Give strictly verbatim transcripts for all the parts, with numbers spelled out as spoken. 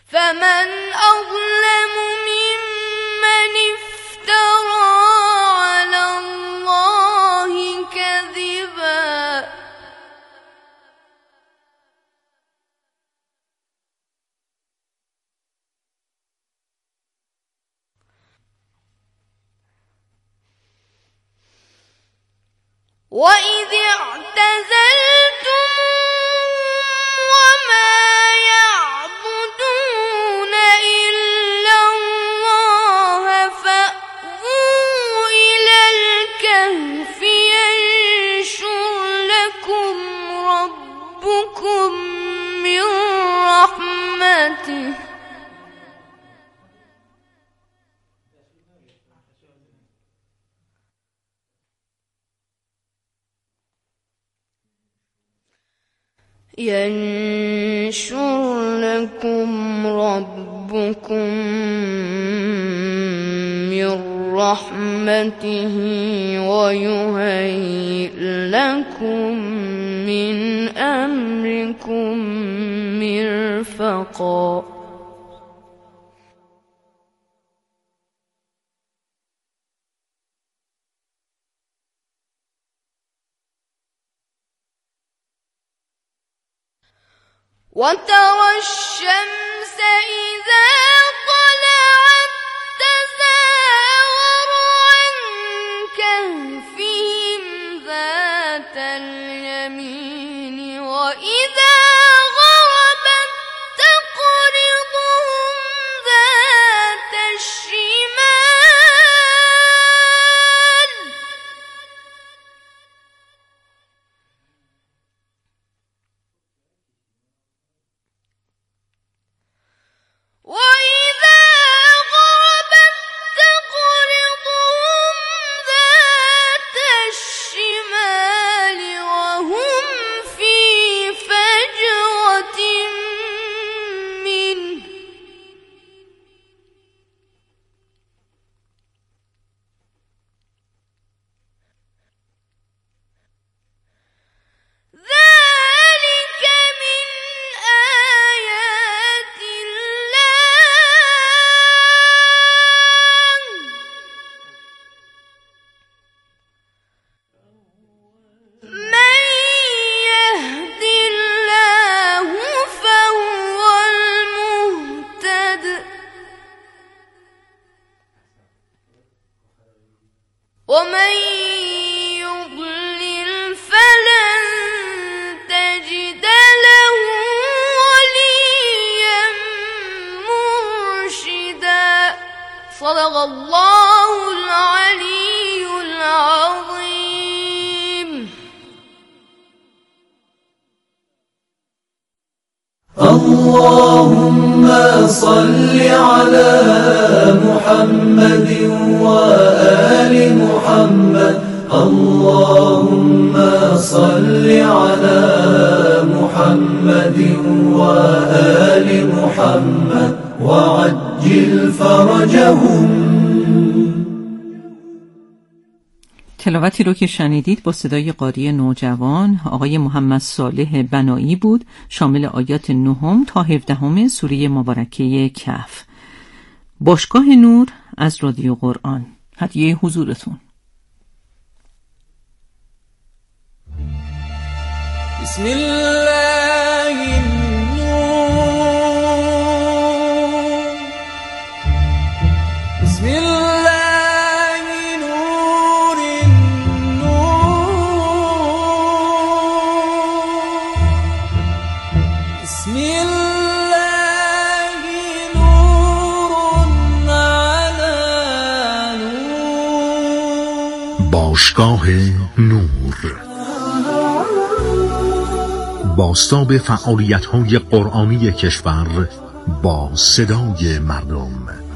فمن أظلم ممن افترى على الله كذبا وإذ اعتزلتموهم وما يعبدون إلا الله فأووا إلى الكهف ينشر لكم ربكم من رحمته ينشر لكم ربكم من رحمته ويهيئ لكم من أمركم مرفقا وترى الشمس إذا طلعت تزاور عن كهفهم ذات اليمين وإذا غربت تقرضهم ذات الشمال وإذا غربت تقرضهم ذات الشمال وهم في فجوة منه ذلك من آيات الله من يهد الله فهو المهتد ومن يضلل فلن تجد له وليا مرشدا صدق الله العلي العظيم. اللهم صل على محمد وآل محمد اللهم صل على محمد وآل محمد وعجل فرجهم. تلاوتی رو که شنیدید با صدای قاری نوجوان آقای محمد صالح بنایی بود، شامل آیات نهم تا هفدهم سوره مبارکه کهف. باشگاه نور از رادیو قرآن، هدیه حضورتون. بسم الله النور بسم الله نور النور بسم الله نور على نور. باشگاه نور بازتاب فعالیت‌های قرآنی کشور با صدای مردم.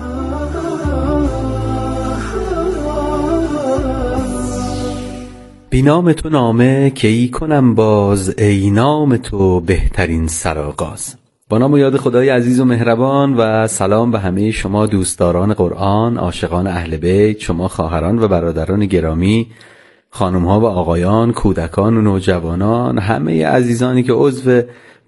بی نام تو نامه که ای کنم باز، ای نام تو بهترین سرآغاز. با نام و یاد خدای عزیز و مهربان و سلام به همه شما دوستداران قرآن، عاشقان اهل بیت، شما خواهران و برادران گرامی، خانم‌ها و آقایان، کودکان و نوجوانان، همه عزیزانی که عضو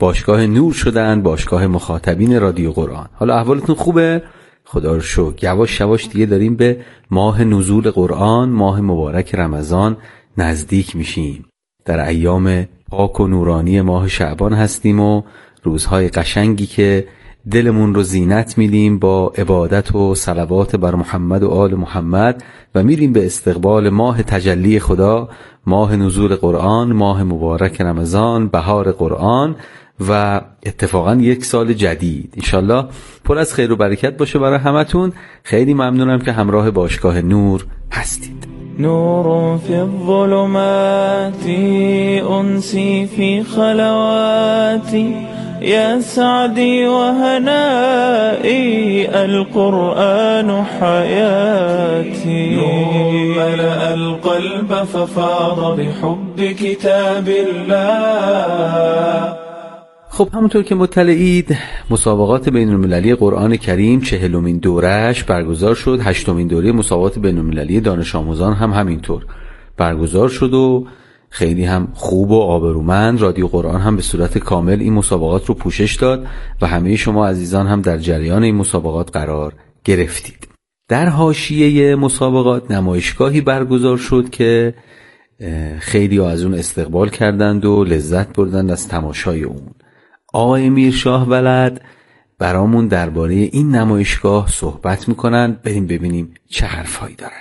باشگاه نور شدن، باشگاه مخاطبین رادیو قرآن. حالا احوالتون خوبه؟ خدا رو شکر. یواش یواش دیگه داریم به ماه نزول قرآن، ماه مبارک رمضان نزدیک میشیم. در ایام پاک و نورانی ماه شعبان هستیم و روزهای قشنگی که دلمون رو زینت میدیم با عبادت و صلوات بر محمد و آل محمد و میریم به استقبال ماه تجلی خدا، ماه نزول قرآن، ماه مبارک رمضان، بهار قرآن و اتفاقا یک سال جدید انشالله پر از خیر و برکت باشه برای همتون. خیلی ممنونم که همراه باشگاه نور هستید. نور في الظلمات أنسي في خلواتي يا سعدي وهنائي القرآن حياتي نور ملأ القلب ففاض بحب كتاب الله. خب همونطور که مطلعید مسابقات بین المللی قرآن کریم چهلمین دورش برگزار شد. هشتمین دوره مسابقات بین المللی دانش آموزان هم همینطور برگزار شد و خیلی هم خوب و آبرومند رادیو قرآن هم به صورت کامل این مسابقات رو پوشش داد و همه شما عزیزان هم در جریان این مسابقات قرار گرفتید. در حاشیه مسابقات نمایشگاهی برگزار شد که خیلی ها از اون استقبال کردند و لذت بردند از تماشای اون. آقای میرشاه ولد برامون درباره این نمایشگاه صحبت میکنن. بریم ببینیم چه حرفایی دارن.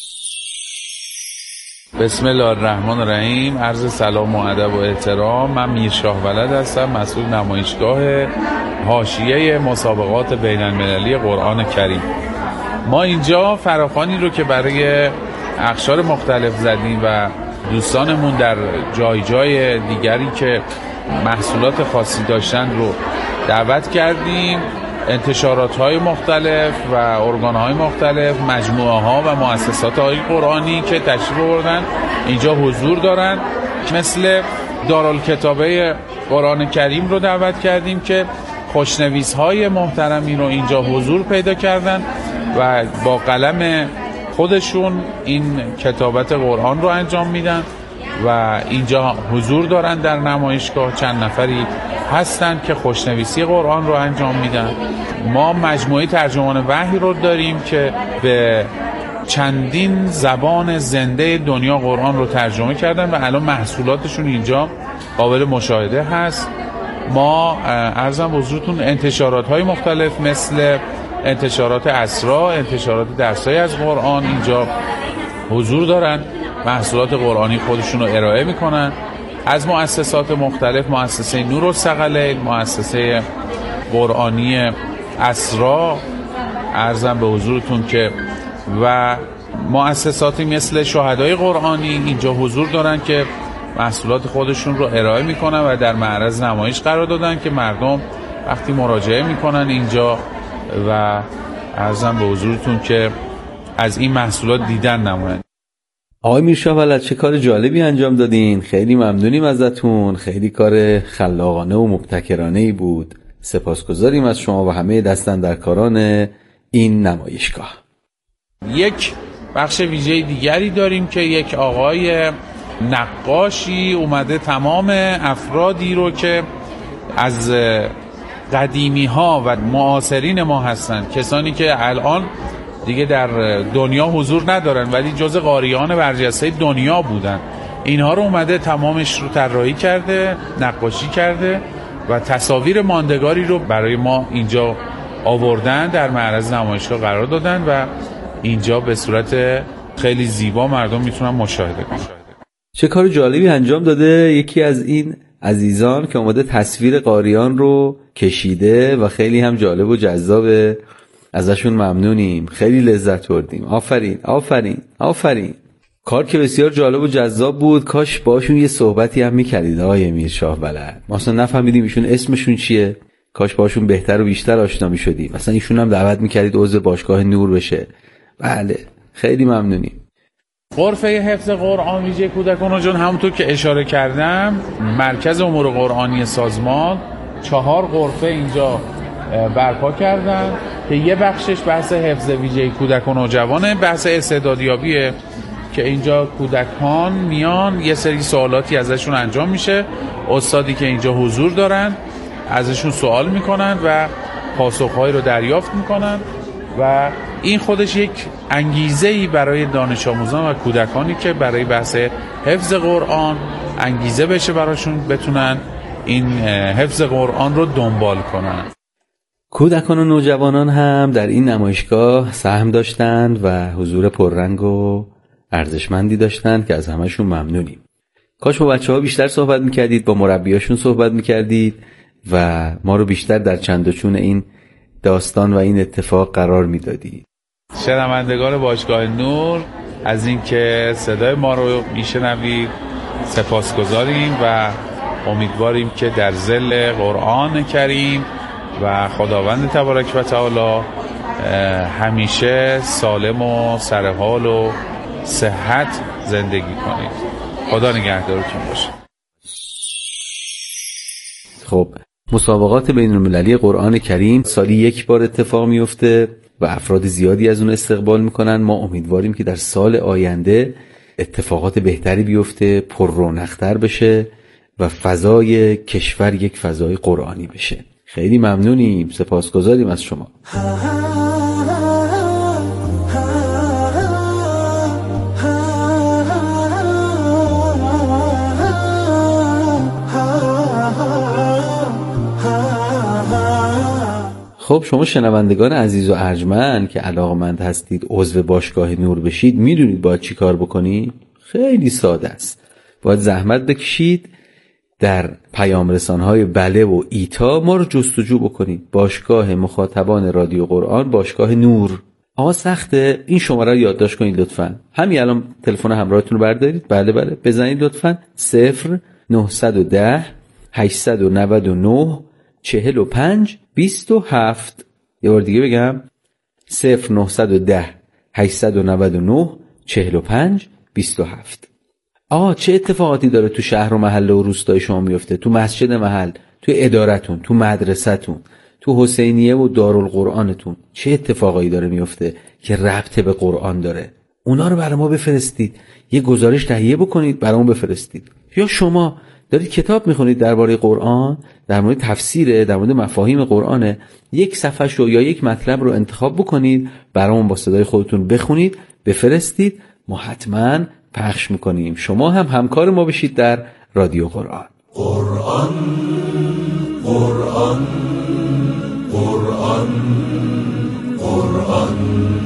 بسم الله الرحمن الرحیم. عرض سلام و ادب و احترام. من میرشاه ولد هستم، مسئول نمایشگاه حاشیه مسابقات بین المللی قرآن کریم. ما اینجا فراخوانی رو که برای اقشار مختلف زدیم و دوستانمون در جای جای دیگری که محصولات خاصی داشتن رو دعوت کردیم. انتشارات های مختلف و ارگان های مختلف، مجموعه ها و مؤسسات های قرآنی که تشریف آوردن اینجا حضور دارن، مثل دارالکتابه قرآن کریم رو دعوت کردیم که خوشنویس های محترمی رو اینجا حضور پیدا کردن و با قلم خودشون این کتابت قرآن رو انجام میدن و اینجا حضور دارن در نمایشگاه. چند نفری هستن که خوشنویسی قرآن رو انجام میدن. ما مجموعه ترجمان وحی رو داریم که به چندین زبان زنده دنیا قرآن رو ترجمه کردن و الان محصولاتشون اینجا قابل مشاهده هست. ما عرضم حضورتون انتشارات های مختلف مثل انتشارات اسرا، انتشارات درسای از قرآن اینجا حضور دارن، محصولات قرآنی خودشون رو ارائه میکنن. از مؤسسات مختلف، مؤسسه نورالثقلین، مؤسسه قرآنی اسرا عرضم به حضورتون که و مؤسساتی مثل شهدای قرآنی اینجا حضور دارن که محصولات خودشون رو ارائه میکنن و در معرض نمایش قرار دادن که مردم وقتی مراجعه میکنن اینجا و عرضم به حضورتون که از این محصولات دیدن نمایند. آقای میرشاه ولد چه کار جالبی انجام دادین. خیلی ممنونیم ازتون. خیلی کار خلاقانه و مبتکرانه‌ای بود. سپاسگزاریم از شما و همه دستاندرکاران این نمایشگاه. یک بخش ویژه دیگری داریم که یک آقای نقاشی اومده تمام افرادی رو که از قدیمی ها و معاصرین ما هستن، کسانی که الان دیگه در دنیا حضور ندارن ولی جز قاریان برجسته دنیا بودن، اینها رو اومده تمامش رو طراحی کرده، نقاشی کرده و تصاویر ماندگاری رو برای ما اینجا آوردن، در معرض نمایشگاه قرار دادن و اینجا به صورت خیلی زیبا مردم میتونن مشاهده کنن. چه کار جالبی انجام داده یکی از این عزیزان که اومده تصویر قاریان رو کشیده و خیلی هم جالب و جذابه. ازشون ممنونیم، خیلی لذت بردیم. آفرین آفرین آفرین. کار که بسیار جالب و جذاب بود. کاش باشون یه صحبتی هم میکردید آقای میرشاه ولد. ما اصلا نفهمیدیم ایشون اسمشون چیه. کاش باشون بهتر و بیشتر آشنا میشدیم. مثلا ایشون هم دعوت میکردید عضو باشگاه نور بشه. بله خیلی ممنونیم. غرفه حفظ قرآن ویژه کودکان جان، همونطور که اشاره کردم مرکز امور قرآنی سازمان چهار غرفه اینجا برپا کردن که یه بخشش بحث حفظ ویژه کودکان و جوانه، بحث استعدادیابیه که اینجا کودکان میان یه سری سوالاتی ازشون انجام میشه، استادی که اینجا حضور دارن ازشون سوال میکنن و پاسخهایی رو دریافت میکنن و این خودش یک انگیزه‌ای برای دانش آموزان و کودکانی که برای بحث حفظ قرآن انگیزه بشه براشون بتونن این حفظ قرآن رو دنبال کنن. کودکان و نوجوانان هم در این نمایشگاه سهم داشتند و حضور پررنگ و ارزشمندی داشتند که از همشون ممنونیم. کاش با بچه ها بیشتر صحبت میکردید، با مربیاشون صحبت میکردید و ما رو بیشتر در چند و چون این داستان و این اتفاق قرار میدادید. شنوندگان باشگاه نور از اینکه صدای ما رو میشنوید سپاسگزاریم و امیدواریم که در ظل قرآن کریم و خداوند تبارک و تعالی همیشه سالم و سرحال و صحت زندگی کنید. خدا نگهدارتون باشه. خب مسابقات بین المللی قرآن کریم سالی یک بار اتفاق میفته و افراد زیادی از اون استقبال میکنن. ما امیدواریم که در سال آینده اتفاقات بهتری بیفته، پر رونق‌تر بشه و فضای کشور یک فضای قرآنی بشه. خیلی ممنونیم، سپاسگزاریم از شما. خب شما شنوندگان عزیز و ارجمند که علاقمند هستید عضو باشگاه نور بشید، میدونید باید چی کار بکنید؟ خیلی ساده است. باید زحمت بکشید، در پیام رسانهای بله و ایتا ما رو جستجو بکنید. باشگاه مخاطبان رادیو قرآن، باشگاه نور. آقا سخته، این شماره رو یادداشت کنید لطفاً. همین الان تلفن همراهتون رو بردارید، بله بله بزنید لطفاً. صفر نهصد و ده هشتصد و نود و نه چهل و پنج بیست و هفت. یه بار دیگه بگم، صفر نهصد و ده هشتصد و نود و نه چهل و پنج بیست و هفت. آه چه اتفاقاتی داره تو شهر و محله و روستای شما میفته؟ تو مسجد محل، تو ادارتون، تو مدرسه‌تون، تو حسینیه و دارالقرآنتون چه اتفاقایی داره میفته که ربط به قرآن داره؟ اونا رو برای ما بفرستید، یه گزارش تهیه بکنید برامون بفرستید. یا شما دارید کتاب میخونید درباره قرآن، در مورد تفسیره، در مورد مفاهیم قرآنه، یک صفحه رو یا یک مطلب رو انتخاب بکنید برامون با صدای خودتون بخونید بفرستید، ما حتما پخش میکنیم. شما هم همکار ما بشید در رادیو قرآن. قرآن قرآن قرآن قرآن.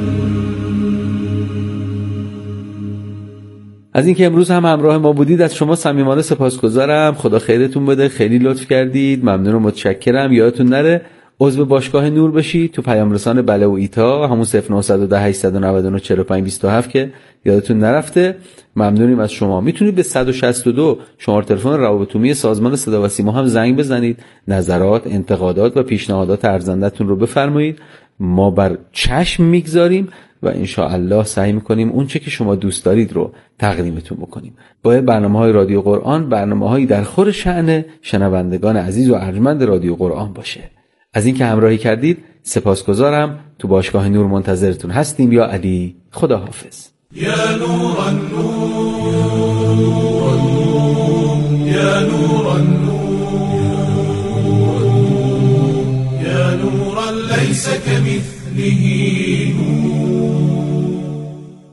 از اینکه امروز هم همراه ما بودید از شما صمیمانه سپاسگزارم. خدا خیرتون بده، خیلی لطف کردید، ممنون و متشکرم. یادتون نره عضو باشگاه نور بشید تو پیام رسان بله و ایتا، همون صفر نهصد و ده هشتصد و نود و نه چهل و پنج بیست و هفت که یادتون نرفته. ممنونیم از شما. میتونید به صد و شصت و دو شماره تلفن روابط عمومی سازمان صدا و سیما هم زنگ بزنید، نظرات، انتقادات و پیشنهادات ارزنده‌تون رو بفرمایید. ما بر چشم میگذاریم و انشاءالله سعی میکنیم اون چه که شما دوست دارید رو تقدیمتون بکنیم. باید برنامه‌های رادیو قرآن برنامه‌هایی در خور شأن شنوندگان عزیز و ارجمند رادیو قرآن باشه. از اینکه همراهی کردید سپاسگزارم. تو باشگاه نور منتظرتون هستیم. یا علی، خدا حافظ. یا نور النور یا نور النور یا نور لیس کمثله نور.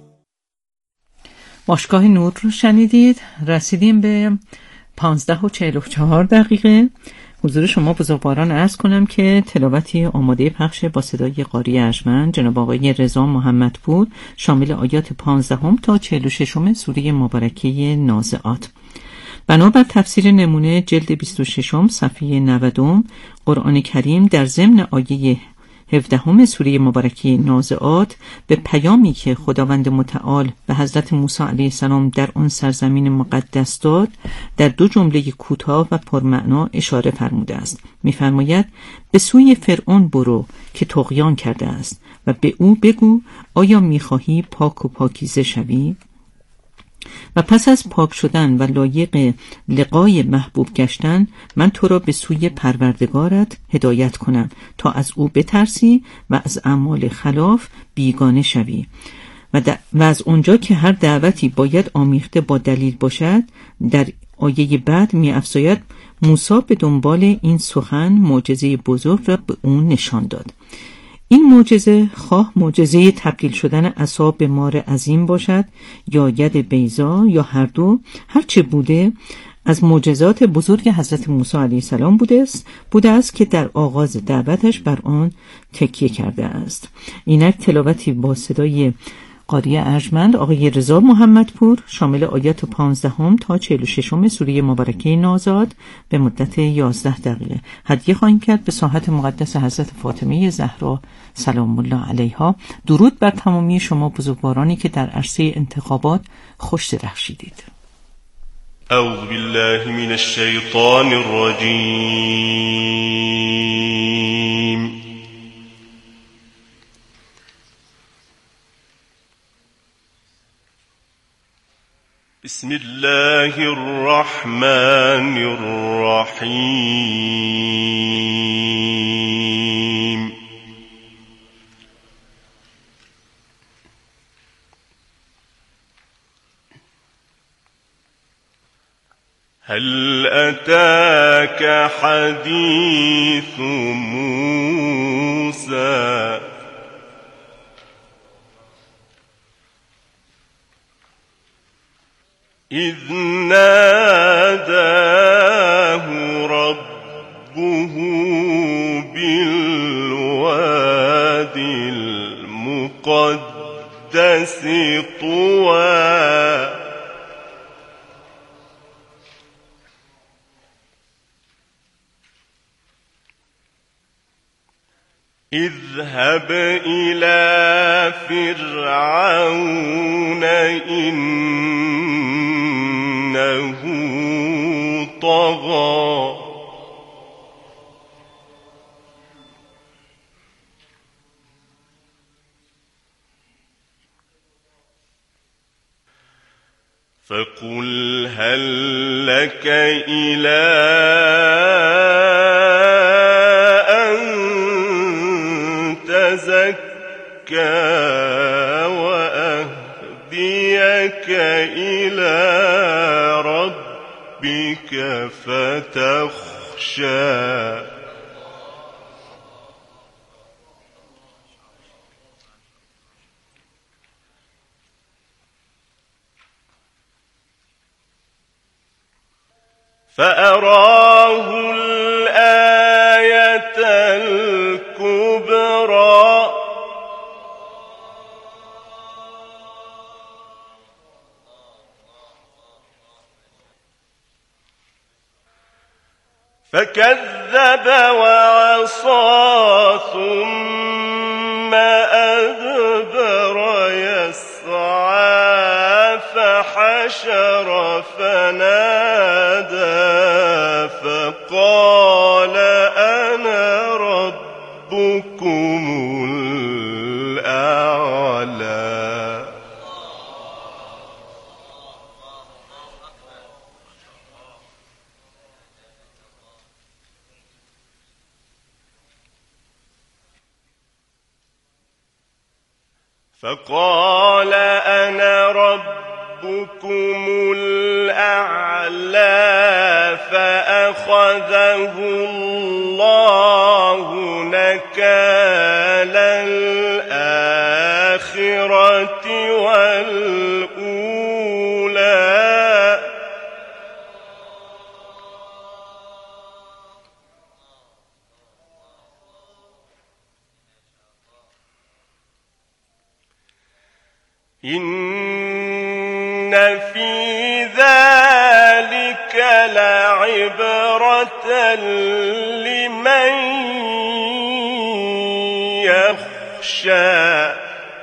باشگاه نور رو شنیدید. رسیدیم به پانزده و چهل و چهار دقیقه. حضور شما بزرگواران عرض کنم که تلاوتی آماده پخش با صدای قاری ارجمند جناب آقای رضا محمدپور شامل آیات پانزدهم تا چهل و ششم سوره مبارکه نازعات. بنابر تفسیر نمونه جلد بیست و شش صفحه نود قرآن کریم در ضمن آیه هفدهم سوره مبارکه نازعات به پیامی که خداوند متعال به حضرت موسی علیه السلام در آن سرزمین مقدس داد در دو جمله کوتاه و پرمعنا اشاره فرموده است. می‌فرماید به سوی فرعون برو که طغیان کرده است و به او بگو آیا می‌خواهی پاک و پاکیزه شوی؟ و پس از پاک شدن و لایق لقای محبوب گشتن من تو را به سوی پروردگارت هدایت کنم تا از او بترسی و از اعمال خلاف بیگانه شوی و, و از اونجا که هر دعوتی باید آمیخته با دلیل باشد در آیه بعد می افزاید موسی به دنبال این سخن معجزه بزرگ را به اون نشان داد. این معجزه خواه معجزه تبدیل شدن عصا به مار عظیم باشد یا ید بیضا یا هر دو، هرچه بوده از معجزات بزرگ حضرت موسی علیه السلام بوده است بوده است که در آغاز دعوتش بر آن تکیه کرده است. اینک تلاوتی با صدای قاری ارجمند آقای رضا محمدپور شامل آیات پانزدهم تا چهل و ششم سوره مبارکه نازاد به مدت یازده دقیقه هدیه خواهیم کرد به ساحت مقدس حضرت فاطمه زهرا سلام الله علیها. درود بر تمامی شما بزرگوارانی که در عرصه انتخابات خوش درخشیدید. اعوذ بالله من الشیطان الرجیم. بسم الله الرحمن الرحیم. هل أتاك حديث موسى إذ ناداه ربه بالوادي المقدس طوى اذهب إلى فرعون إنه طغى فقل هل لك إلى تزكى وأهديك إلى ربك فتخشى فأراه الآية الكبرى فكذب وعصى ثم أدبر يسعى فحشر فنادى فقال أنا ربكم الأعلى. فقال أنا ربكم الأعلى فأخذه الله نكال الآخرة والأولى. إن في ذلك لعبرة لمن يخشى.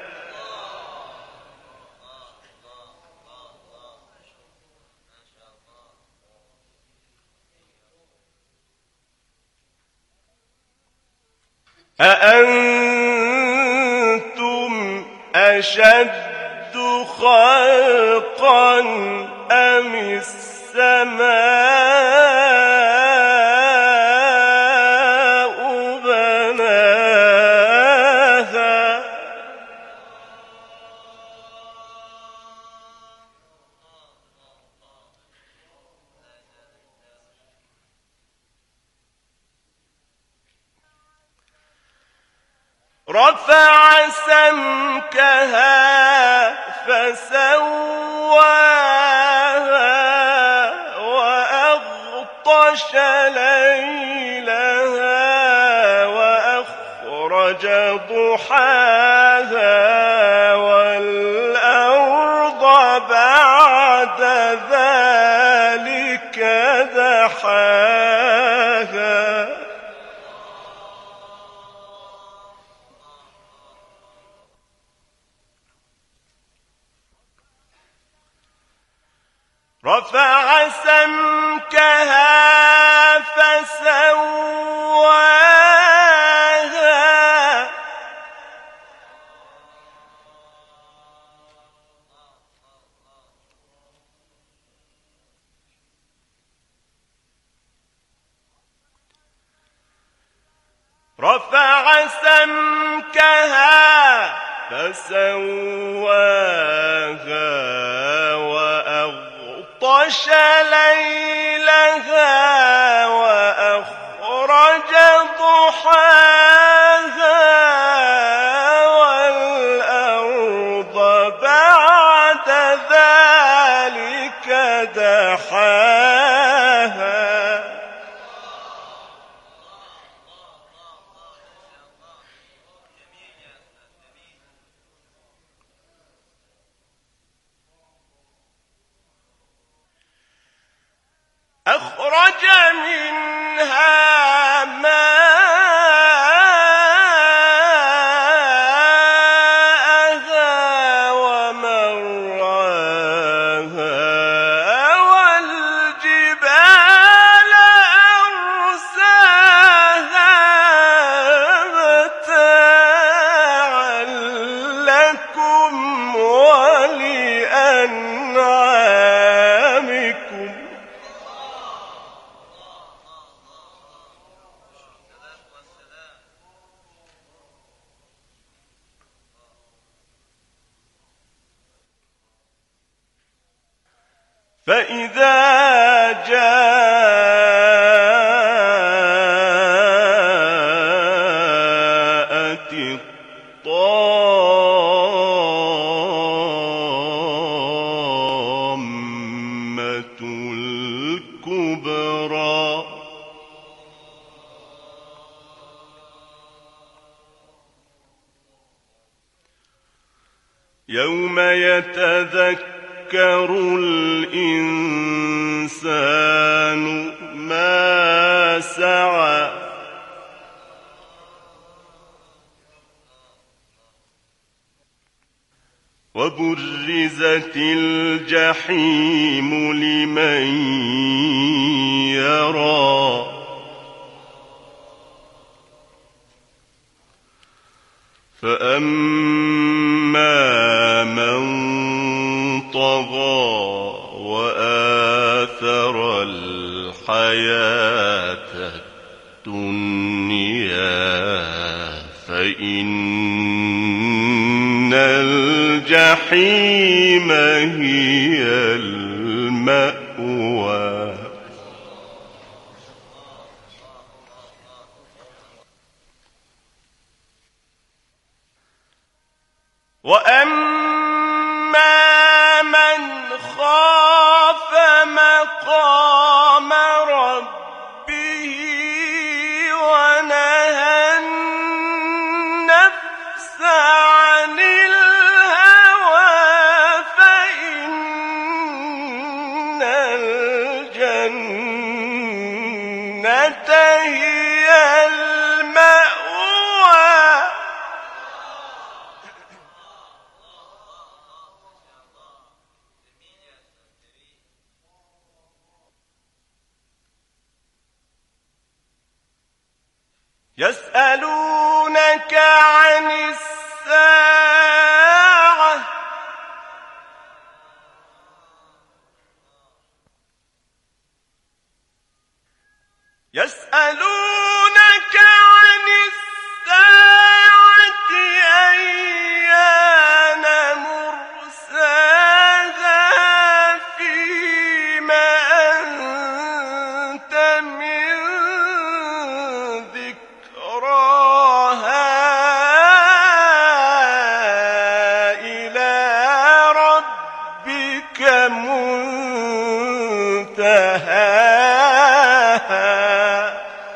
أأنتم أشد خلقا أم السماء بناها رفع سمكها فسواها وأغطش ليلها وأخرج ضحاها والأرض بعد ذلك دحاها رفع سمكها فسواها رفع سمكها فسواها وأغطش ليلها وأخرج ضحاها والأرض بعد ذلك دحاها أخرج منها ماءها ومرعاها والجبال أرساها متاعا لكم ولأنعامكم فإذا جاءت الطامة الكبرى يوم يتذكر يذكر الإنسان ما سعى وبرزت الجحيم لمن يرى فأما من طغى وآثر الحياة الدنيا فإن الجحيم هي المأوى وأما من خاف مقام ربه ونهى النفس عن الهوى فإن الجنة هي المأوى يسألونك عن الساعة يسألونك عن الساعة أيان مرساها فيما أنت من ذكراها منتهاها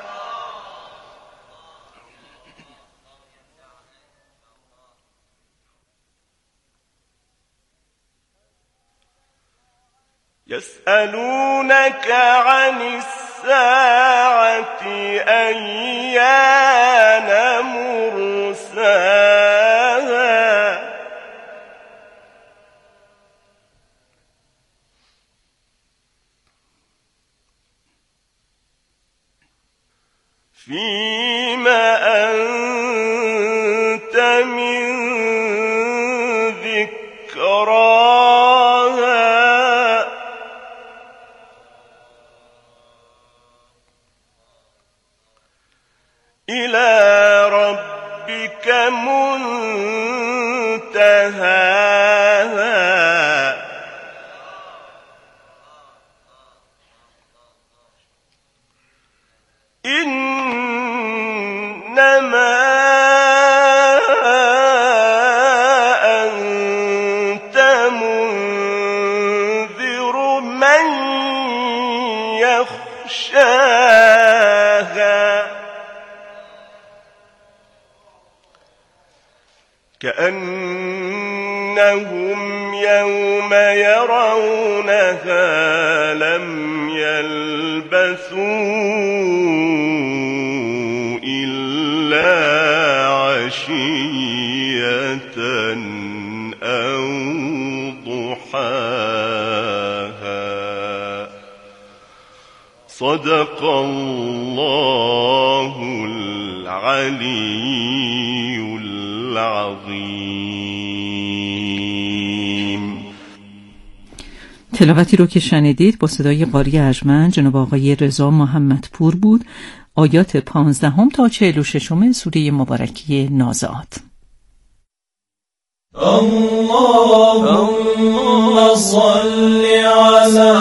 يسألونك عن الساعة أيان مرساها فيما أنت من ذكراها إلى ربك منتهاها إنما أنت منذر من يخشاها كأنهم يوم يرونها لم يلبثوا إلا عشية أو ضحاها صدق الله العلي العظیم. تلاوتی رو که شنیدید با صدای قاری ارجمند جناب آقای رضا محمدپور بود. آیات پانزدهم تا چهل و ششم سوره مبارکه نازعات. اللهم صل على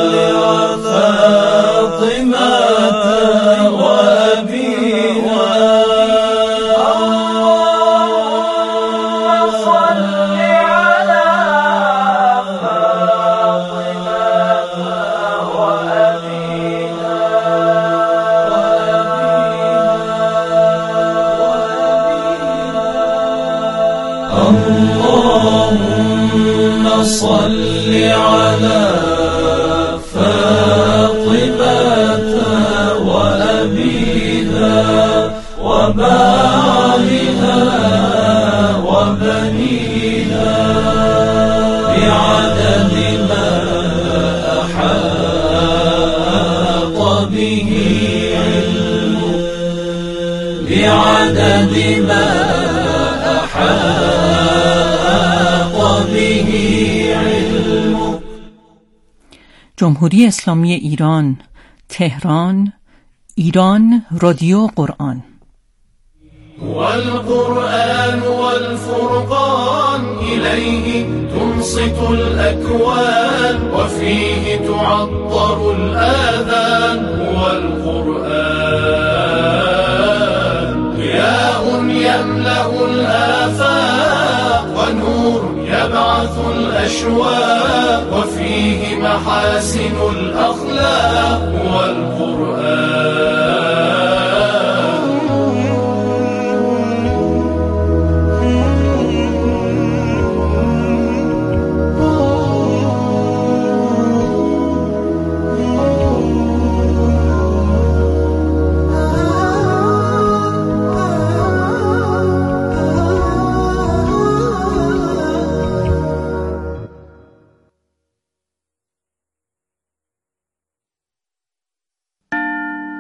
فاطمة وأبيها اللهم صل على فاطمة وأبيها وبعلها وبنيها بعدد ما أحاط به علمك بعدد ما جمهوری اسلامی ایران، تهران، ایران رادیو قرآن. والقرآن والفرقان إليه تنصت الأكوان وفيه تعطر الآذان. والقرآن ضياء يملأ الآفاق ونور يبعث الأشواق وفيه محاسن الأخلاق. والقرآن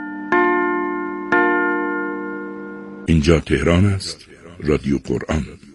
اینجا تهران است، رادیو قرآن.